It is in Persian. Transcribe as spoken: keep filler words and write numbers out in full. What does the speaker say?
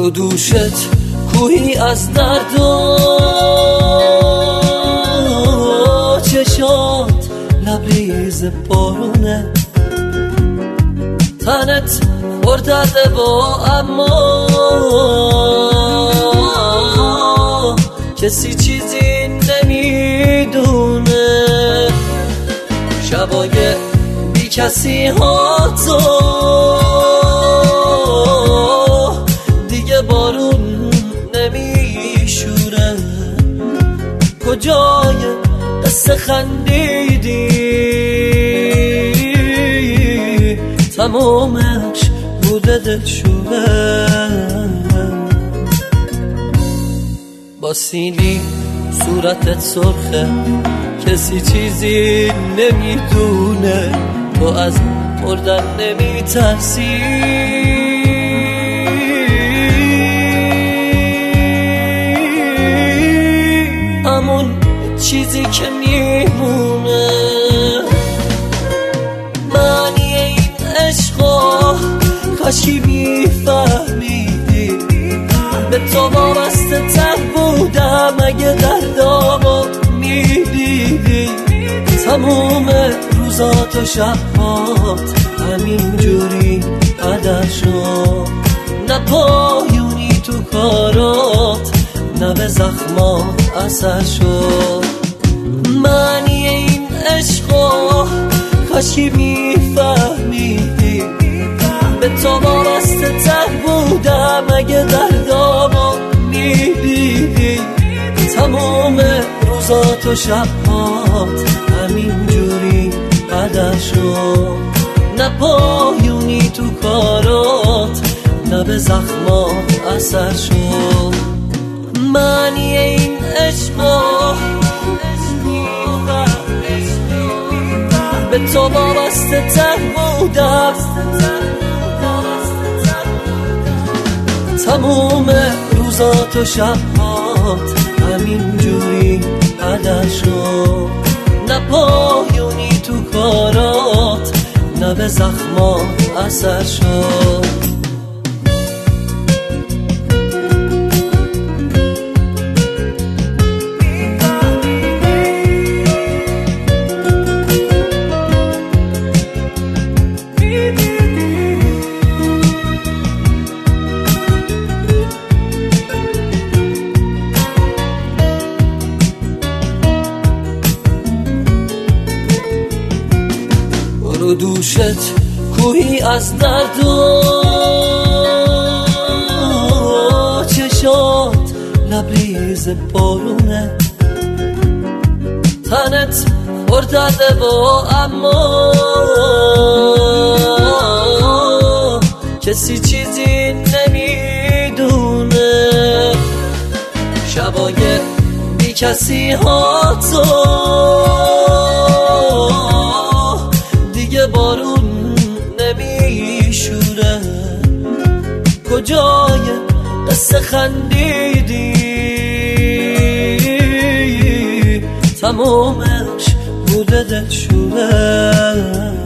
رو دوشت کوهی از درد و چشات لبریز بارونه، تنت پردرده با اما کسی چیزی نمیدونه. شبای بی کسی ها تو دیگه بارون نمیشوره، کجای قصه خندیدی تمامش بوده دلشوره. با سیلی صورتت سرخه، کسی چیزی نمیدونه، تو از مردن نمیترسی. همون چیزی که میمونه معنی این عشقا، کاشکی میفهمیدی به تو وابسته تر بودم اگه دردامو میدیدی. تموم روزات و شبات همین جوری قدر شد، نه پایونی تو کارات نه به زخمات اثر شد. معنی این عشقا کاشکی میفهمیدی به تو وابسته تر بودم اگه دردامو میدیدی. تموم روزات و شبات همین جوری قدر شد، نه پایونی تو کارات نه به زخمات اثر شد. معنی این عشقا به تو وابسته تر بودم، تموم روزات و شبات همین جوری قدر شد، نه پایونی تو کارات نه به زخمات اثر شد. رو دوشت کوهی از درد و چشات لبریز بارونه، تنت پردرده با اما کسی چیزی نمیدونه. شبای بی کسی ها تو دیگه بارون نمیشوره، کجای قصه خندیدی تمامش بوده دلشوره.